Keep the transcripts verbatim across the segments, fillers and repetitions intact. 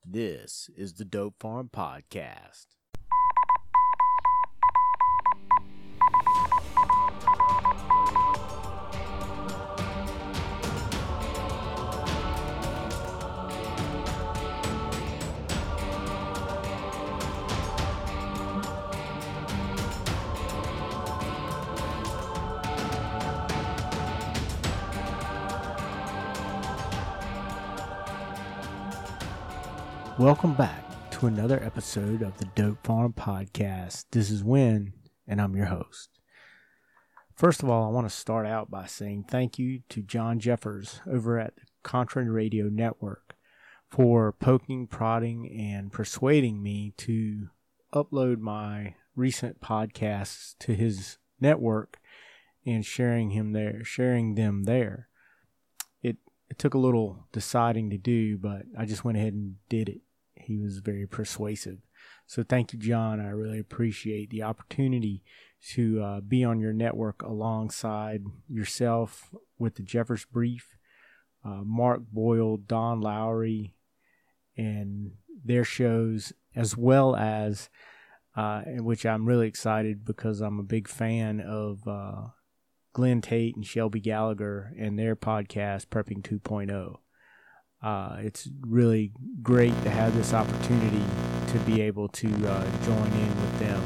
This is the Dope Farm Podcast. Welcome back to another episode of the Dope Farm Podcast. This is Win, and I'm your host. First of all, I want to start out by saying thank you to John Jeffers over at the Contrary Radio Network for poking, prodding, and persuading me to upload my recent podcasts to his network and sharing him there, sharing them there. It it took a little deciding to do, but I just went ahead and did it. He was very persuasive. So thank you, John. I really appreciate the opportunity to uh, be on your network alongside yourself with the Jeffers Brief, uh, Mark Boyle, Don Lowry, and their shows, as well as, uh, which I'm really excited because I'm a big fan of uh, Glenn Tate and Shelby Gallagher and their podcast, Prepping two point oh. Uh, it's really great to have this opportunity to be able to uh, join in with them.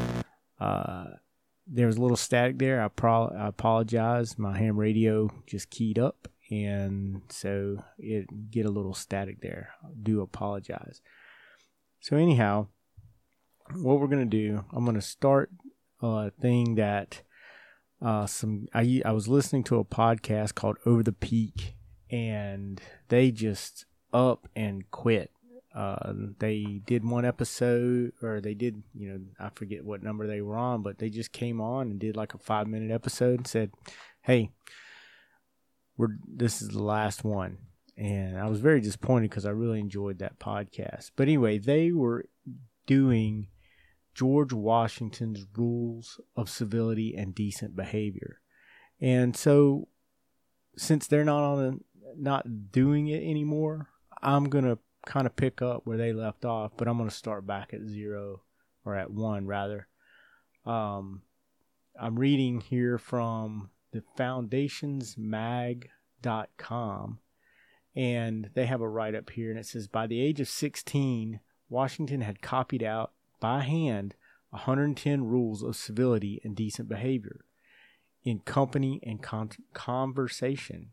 Uh, there was a little static there. I, pro- I apologize. My ham radio just keyed up, and so it get a little static there. I do apologize. So anyhow, what we're going to do, I'm going to start a thing that uh, some I, I was listening to a podcast called Over the Peak, and they just up and quit. Uh, they did one episode, or they did, you know, I forget what number they were on, but they just came on and did like a five minute episode and said, hey, we're, this is the last one. And I was very disappointed because I really enjoyed that podcast. But anyway, they were doing George Washington's Rules of Civility and Decent Behavior. And so since they're not on the not doing it anymore, I'm going to kind of pick up where they left off, but I'm going to start back at zero, or at one rather. Um, I'm reading here from the foundationsmag dot com, and they have a write-up here, and it says, by the age of sixteen, Washington had copied out by hand one hundred ten rules of civility and decent behavior in company and con- conversation.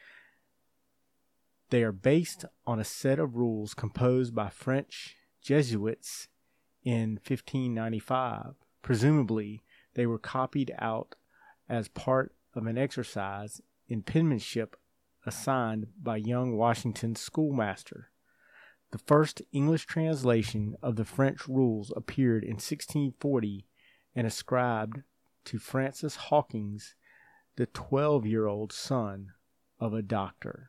They are based on a set of rules composed by French Jesuits in fifteen ninety-five. Presumably, they were copied out as part of an exercise in penmanship assigned by young Washington's schoolmaster. The first English translation of the French rules appeared in sixteen forty and ascribed to Francis Hawkins, the twelve-year-old son of a doctor.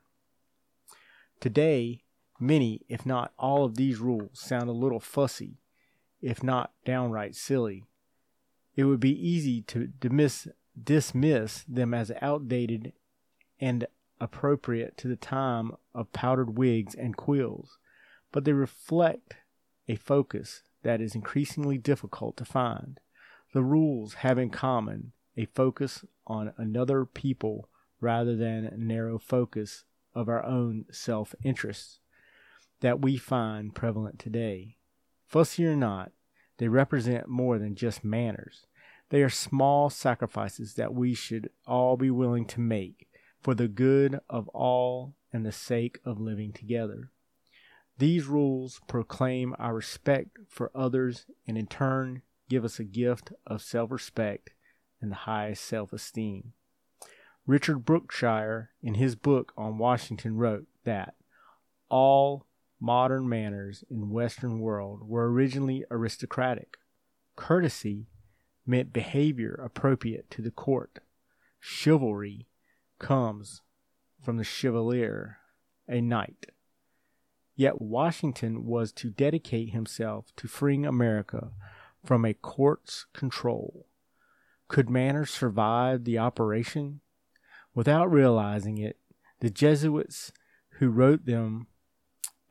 Today, many, if not all of these rules sound a little fussy, if not downright silly. It would be easy to dismiss, dismiss them as outdated and appropriate to the time of powdered wigs and quills, but they reflect a focus that is increasingly difficult to find. The rules have in common a focus on another people rather than a narrow focus of our own self-interests that we find prevalent today. Fussy or not, they represent more than just manners. They are small sacrifices that we should all be willing to make for the good of all and the sake of living together. These rules proclaim our respect for others and in turn give us a gift of self-respect and the highest self-esteem. Richard Brookshire, in his book on Washington, wrote that all modern manners in the Western world were originally aristocratic. Courtesy meant behavior appropriate to the court. Chivalry comes from the chevalier, a knight. Yet Washington was to dedicate himself to freeing America from a court's control. Could manners survive the operation? Without realizing it, the Jesuits who wrote them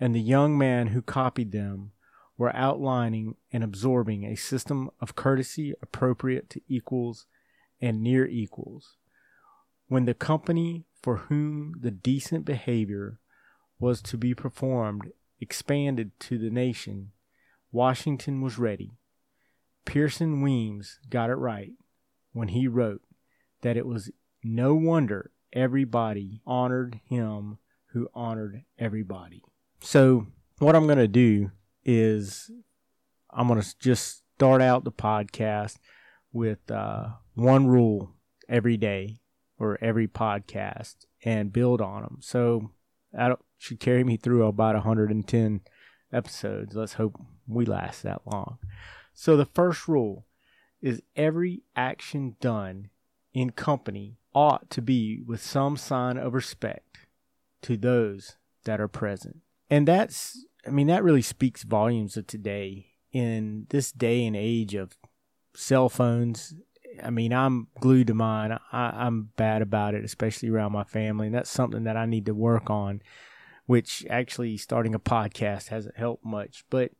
and the young man who copied them were outlining and absorbing a system of courtesy appropriate to equals and near equals. When the company for whom the decent behavior was to be performed expanded to the nation, Washington was ready. Pearson Weems got it right when he wrote that it was no wonder everybody honored him who honored everybody. So what I'm going to do is I'm going to just start out the podcast with uh, one rule every day or every podcast and build on them. So that should carry me through about one hundred ten episodes. Let's hope we last that long. So the first rule is every action done in company ought to be with some sign of respect to those that are present. And that's, I mean, that really speaks volumes of today. In this day and age of cell phones, I mean, I'm glued to mine. I, I'm bad about it, especially around my family. And that's something that I need to work on, which actually starting a podcast hasn't helped much. But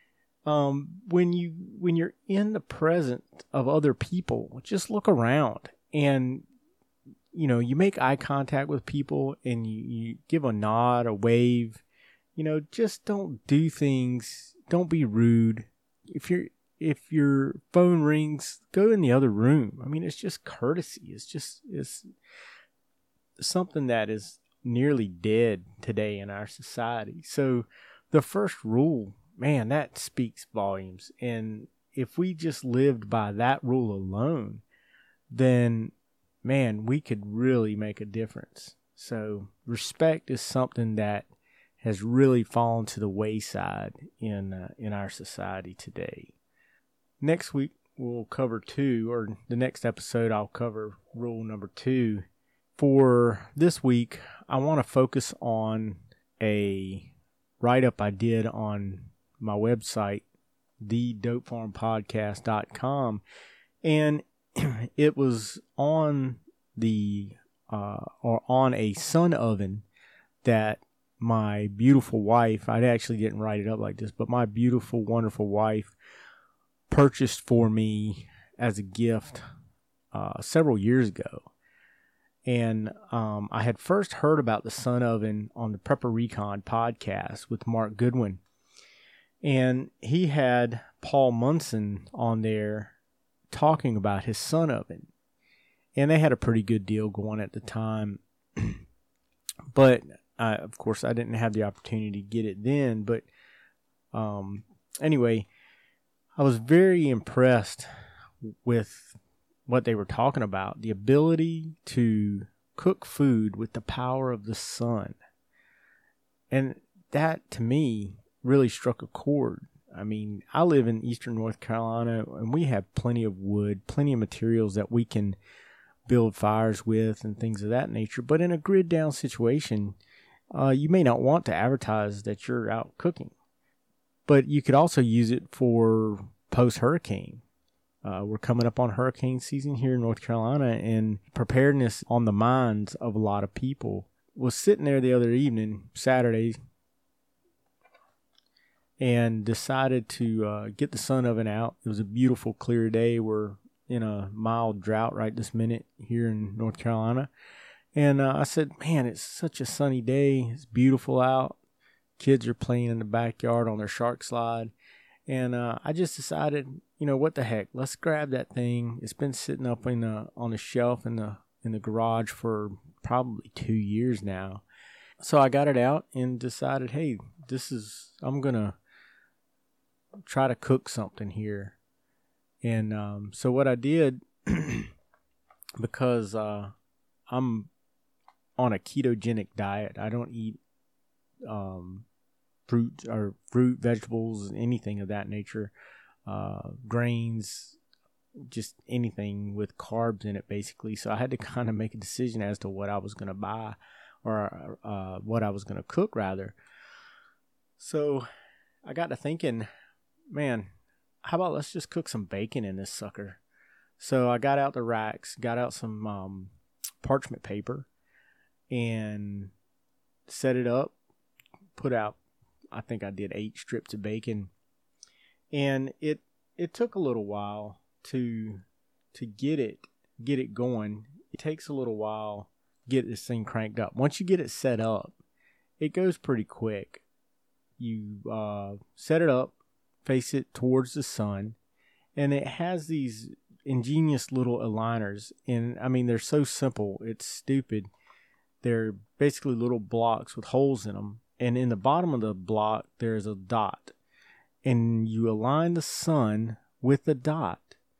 um, when you when you're in the presence of other people, just look around and, you know, you make eye contact with people and you, you give a nod, a wave. You know, just don't do things. Don't be rude. If you're if your phone rings, go in the other room. I mean, it's just courtesy. It's just it's something that is nearly dead today in our society. So the first rule, man, that speaks volumes. And if we just lived by that rule alone, then, man, we could really make a difference. So respect is something that has really fallen to the wayside in uh, in our society today. Next week, we'll cover two, or the next episode, I'll cover rule number two. For this week, I want to focus on a write-up I did on my website, the dope farm podcast dot com, and it was on the uh, or on a sun oven that my beautiful wife, I actually didn't write it up like this, but my beautiful, wonderful wife purchased for me as a gift uh, several years ago. And um, I had first heard about the sun oven on the Prepper Recon podcast with Mark Goodwin. And he had Paul Munson on there talking about his sun oven. And they had a pretty good deal going at the time. But Uh, of course, I didn't have the opportunity to get it then, but um, anyway, I was very impressed with what they were talking about, the ability to cook food with the power of the sun. And that, to me, really struck a chord. I mean, I live in eastern North Carolina, and we have plenty of wood, plenty of materials that we can build fires with and things of that nature. But in a grid-down situation, Uh, you may not want to advertise that you're out cooking, but you could also use it for post-hurricane. Uh, we're coming up on hurricane season here in North Carolina, and preparedness on the minds of a lot of people. Was sitting there the other evening, Saturday, and decided to uh, get the sun oven out. It was a beautiful, clear day. We're in a mild drought right this minute here in North Carolina. And uh, I said, man, it's such a sunny day. It's beautiful out. Kids are playing in the backyard on their shark slide. And uh, I just decided, you know, what the heck? Let's grab that thing. It's been sitting up in the, on the shelf in the in the garage for probably two years now. So I got it out and decided, hey, this is, I'm going to try to cook something here. And um, so what I did, because uh, I'm on a ketogenic diet. I don't eat um, fruit or fruit, vegetables, anything of that nature, uh, grains, just anything with carbs in it, basically. So I had to kind of make a decision as to what I was going to buy, or uh, what I was going to cook, rather. So I got to thinking, man, how about let's just cook some bacon in this sucker? So I got out the racks, got out some um, parchment paper, and set it up, put out I think I did eight strips of bacon, and it it took a little while to to get it get it going. It takes a little while to get this thing cranked up. Once you get it set up, it goes pretty quick. You uh, set it up, face it towards the sun, and it has these ingenious little aligners. And I mean, they're so simple, it's stupid. They're basically little blocks with holes in them. And in the bottom of the block, there's a dot. And you align the sun with the dot,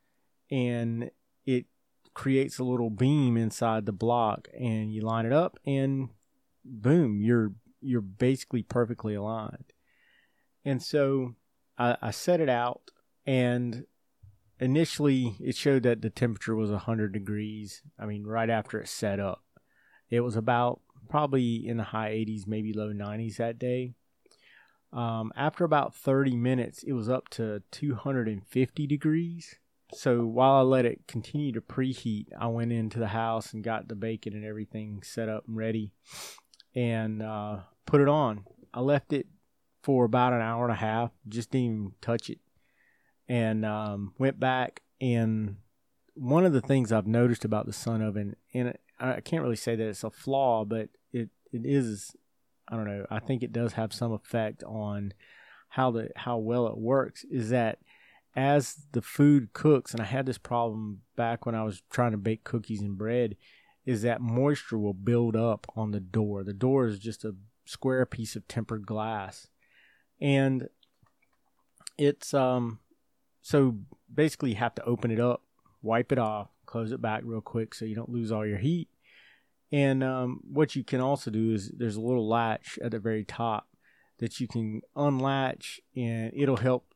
and it creates a little beam inside the block. And you line it up, and boom, you're you're basically perfectly aligned. And so I, I set it out, and initially it showed that the temperature was one hundred degrees. I mean, right after it set up. It was about probably in the high eighties, maybe low nineties that day. Um, after about thirty minutes, it was up to two hundred fifty degrees. So while I let it continue to preheat, I went into the house and got the bacon and everything set up and ready, and uh, put it on. I left it for about an hour and a half, just didn't even touch it, and um, went back. And one of the things I've noticed about the Sun Oven, and I can't really say that it's a flaw, but it, it is, I don't know, I think it does have some effect on how the how well it works, is that as the food cooks, and I had this problem back when I was trying to bake cookies and bread, is that moisture will build up on the door. The door is just a square piece of tempered glass. And it's, um, so basically you have to open it up, wipe it off, close it back real quick so you don't lose all your heat. And um, what you can also do is there's a little latch at the very top that you can unlatch, and it'll help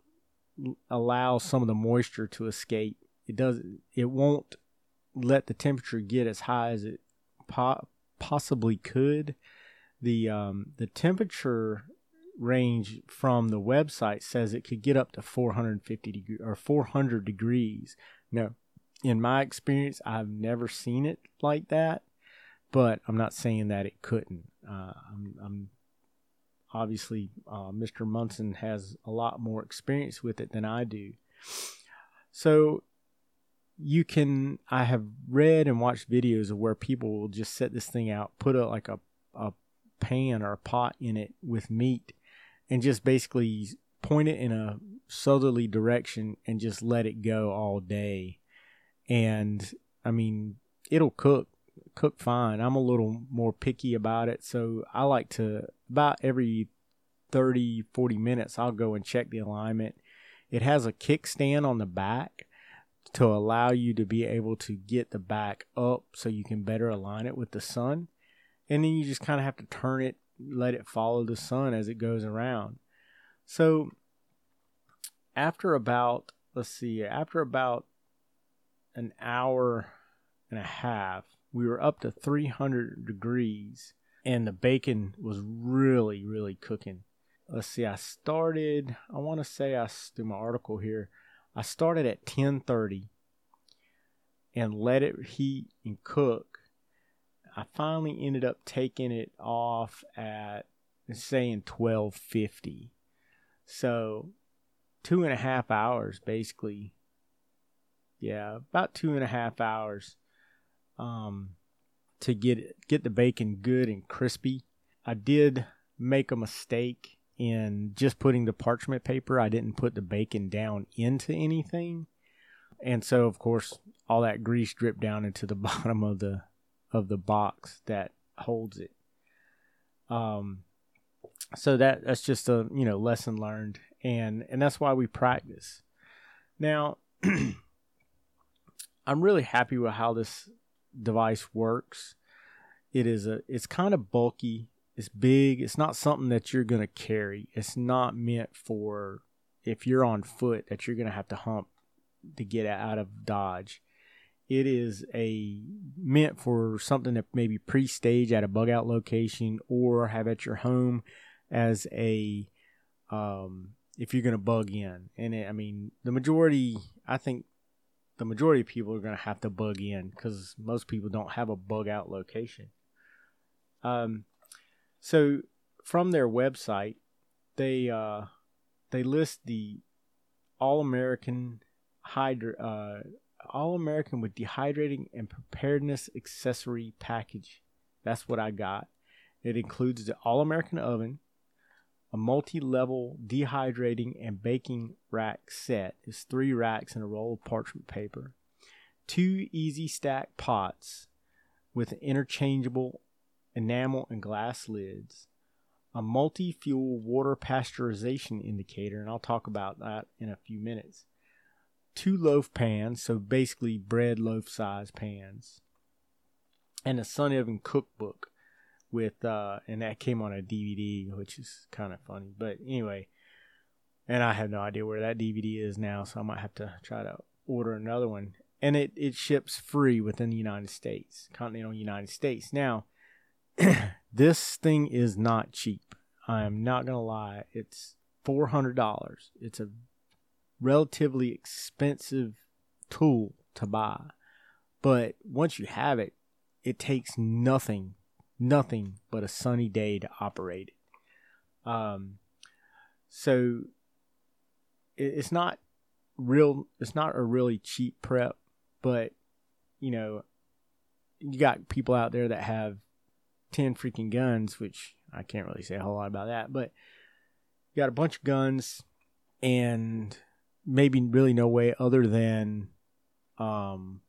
allow some of the moisture to escape. It does. It won't let the temperature get as high as it po- possibly could. The um, the temperature range from the website says it could get up to four hundred fifty degrees or four hundred degrees. No. In my experience, I've never seen it like that, but I'm not saying that it couldn't. Uh, I'm, I'm obviously uh, Mister Munson has a lot more experience with it than I do. So you can, I have read and watched videos of where people will just set this thing out, put a like a, a pan or a pot in it with meat, and just basically point it in a southerly direction and just let it go all day. And I mean, it'll cook, cook fine. I'm a little more picky about it. So I like to, about every thirty, forty minutes, I'll go and check the alignment. It has a kickstand on the back to allow you to be able to get the back up so you can better align it with the sun. And then you just kind of have to turn it, let it follow the sun as it goes around. So after about, let's see, after about an hour and a half, we were up to three hundred degrees, and the bacon was really, really cooking. Let's see, I started, I want to say, I do my article here, I started at ten thirty and let it heat and cook. I finally ended up taking it off at, saying twelve fifty. So two and a half hours, basically. Yeah, about two and a half hours um, to get it, get the bacon good and crispy. I did make a mistake in just putting the parchment paper. I didn't put the bacon down into anything. And so, of course, all that grease dripped down into the bottom of the of the box that holds it. Um, so that that's just a, you know, lesson learned, and and that's why we practice. Now, I'm really happy with how this device works. It is a, it's kind of bulky. It's big. It's not something that you're going to carry. It's not meant for if you're on foot that you're going to have to hump to get out of Dodge. It is a meant for something that maybe pre-stage at a bug out location or have at your home as a, um, if you're going to bug in. And it, I mean, the majority, I think the majority of people are going to have to bug in because most people don't have a bug out location. Um, so from their website, they uh, they list the All-American hydra uh, All-American with dehydrating and preparedness accessory package. That's what I got. It includes the All-American oven, a multi-level dehydrating and baking rack set. It's three racks and a roll of parchment paper. Two easy stack pots with interchangeable enamel and glass lids. A multi-fuel water pasteurization indicator, and I'll talk about that in a few minutes. Two loaf pans, so basically bread loaf size pans. And a Sun Oven cookbook. With uh and that came on a D V D, which is kind of funny, but anyway, and I have no idea where that D V D is now, so I might have to try to order another one. And it it ships free within the United States, continental United States. Now, this thing is not cheap. I am not gonna lie. It's four hundred dollars. It's a relatively expensive tool to buy, but once you have it, it takes nothing. Nothing but a sunny day to operate it. Um, so it, it's not real. It's not a really cheap prep, but you know, you got people out there that have ten freaking guns, which I can't really say a whole lot about that. But you got a bunch of guns, and maybe really no way other than um.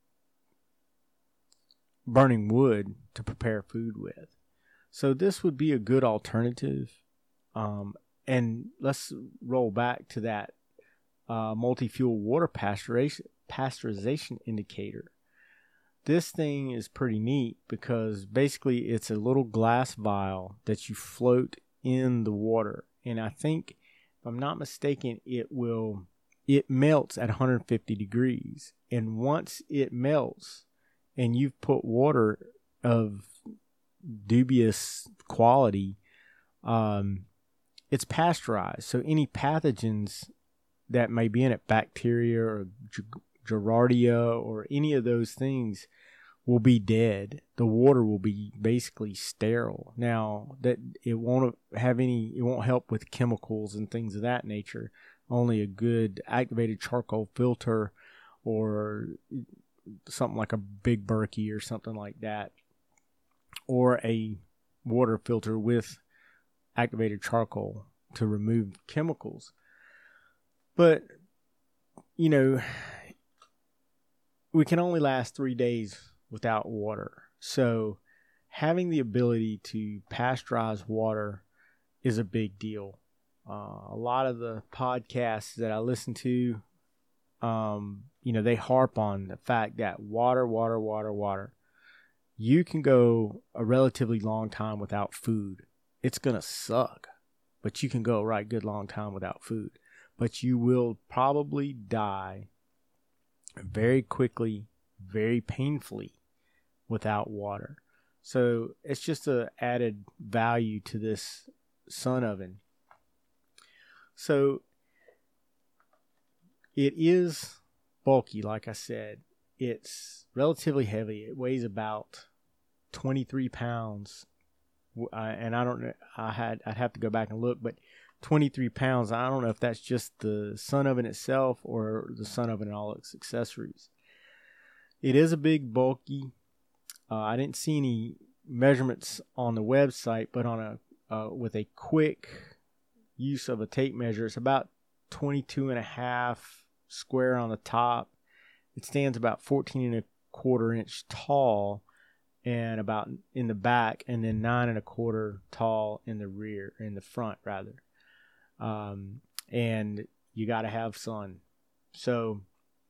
burning wood to prepare food with. So this would be a good alternative. Um, and let's roll back to that uh, multi-fuel water pasteurization, pasteurization indicator. This thing is pretty neat because basically it's a little glass vial that you float in the water. And I think, if I'm not mistaken, it will, it melts at one hundred fifty degrees. And once it melts, and you've put water of dubious quality, um, it's pasteurized. So any pathogens that may be in it, bacteria or Giardia or any of those things, will be dead. The water will be basically sterile. Now, that it won't have any, it won't help with chemicals and things of that nature. Only a good activated charcoal filter or something like a Big Berkey or something like that, or a water filter with activated charcoal to remove chemicals. But, you know, we can only last three days without water. So having the ability to pasteurize water is a big deal. Uh, a lot of the podcasts that I listen to, um, you know, they harp on the fact that water, water, water, water. You can go a relatively long time without food. It's going to suck, but you can go a right good long time without food. But you will probably die very quickly, very painfully without water. So it's just an added value to this Sun Oven. So it is bulky, like I said. It's relatively heavy. It weighs about twenty-three pounds. Uh, and I don't know, I had, I'd have to go back and look, but twenty-three pounds. I don't know if that's just the Sun Oven itself or the Sun Oven and all its accessories. It is a big, bulky. Uh, I didn't see any measurements on the website, but on a uh, with a quick use of a tape measure, it's about twenty-two and a half square on the top. It stands about fourteen and a quarter inch tall, and about in the back, and then nine and a quarter tall in the rear, in the front rather. Um, and you got to have sun. So,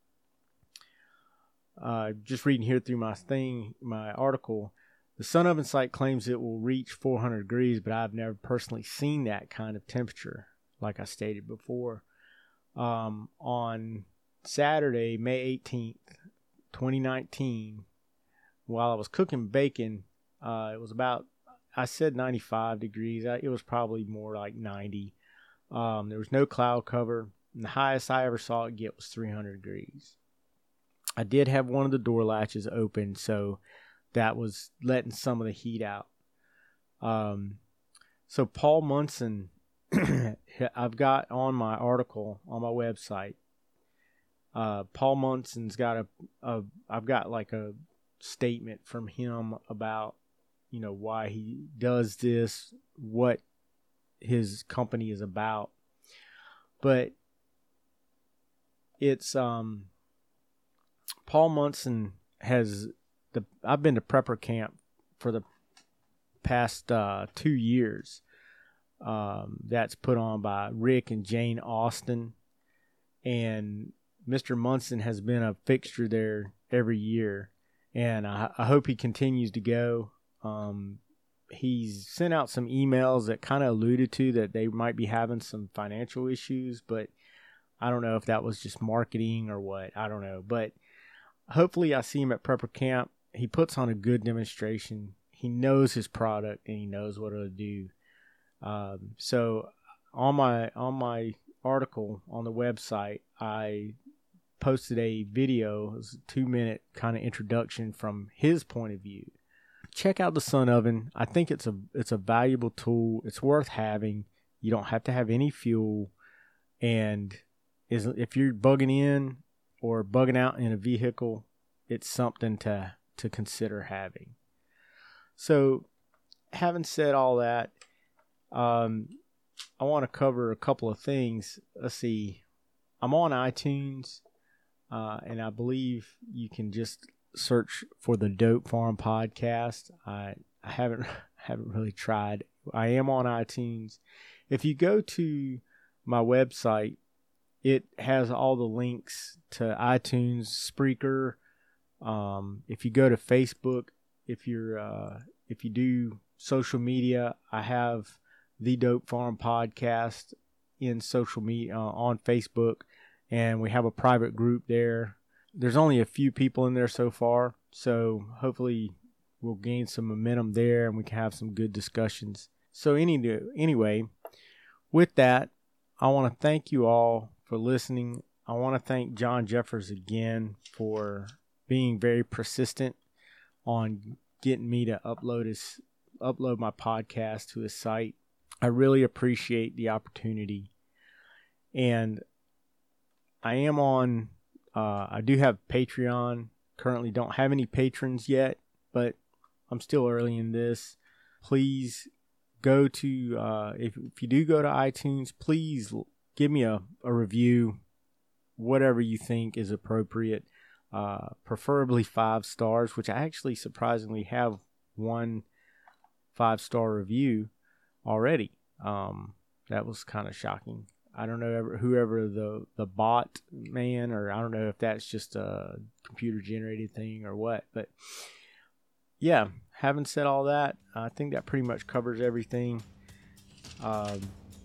uh, just reading here through my thing, my article, the Sun Oven site claims it will reach four hundred degrees, but I've never personally seen that kind of temperature, like I stated before. Um, on Saturday, May eighteenth, twenty nineteen, while I was cooking bacon, uh, it was about, I said ninety-five degrees. I, it was probably more like ninety. Um, there was no cloud cover. And the highest I ever saw it get was three hundred degrees. I did have one of the door latches open, so that was letting some of the heat out. Um, so Paul Munson I've got on my article on my website, uh, Paul Munson's got a, a, I've got like a statement from him about, you know, why he does this, what his company is about. But it's, um, Paul Munson has the, I've been to prepper camp for the past uh, two years. Um, that's put on by Rick and Jane Austin, and Mister Munson has been a fixture there every year, and I, I hope he continues to go. Um, he's sent out some emails that kind of alluded to that they might be having some financial issues, but I don't know if that was just marketing or what. I don't know, but hopefully I see him at prepper camp. He puts on a good demonstration. He knows his product and he knows what it'll do. Um, so on my on my article on the website, I posted a video, it was a two minute kind of introduction from his point of view. Check out the Sun Oven. I think it's a it's a valuable tool. It's worth having. You don't have to have any fuel, and is if you're bugging in or bugging out in a vehicle, it's something to to consider having. So, having said all that, um, I want to cover a couple of things. Let's see. I'm on iTunes, uh, and I believe you can just search for the Dope Farm Podcast. I I haven't haven't really tried. I am on iTunes. If you go to my website, it has all the links to iTunes, Spreaker. Um, if you go to Facebook, if you're uh, if you do social media, I have the Dope Farm Podcast in social media uh, on Facebook, and we have a private group there. There's only a few people in there so far, so hopefully we'll gain some momentum there and we can have some good discussions. So any anyway, with that, I want to thank you all for listening. I want to thank John Jeffers again for being very persistent on getting me to upload his upload my podcast to his site. I really appreciate the opportunity. And I am on uh, I do have Patreon. Currently don't have any patrons yet, but I'm still early in this. Please go to uh, if if you do go to iTunes, please give me a, a review, whatever you think is appropriate. Uh, preferably five stars, which I actually surprisingly have one five star review already. Um, that was kind of shocking. I don't know ever, whoever the, the bot man, or I don't know if that's just a computer generated thing or what, but yeah, having said all that, I think that pretty much covers everything. Um,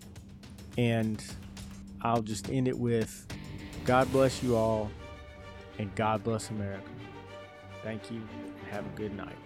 and I'll just end it with God bless you all. And God bless America. Thank you. Have a good night.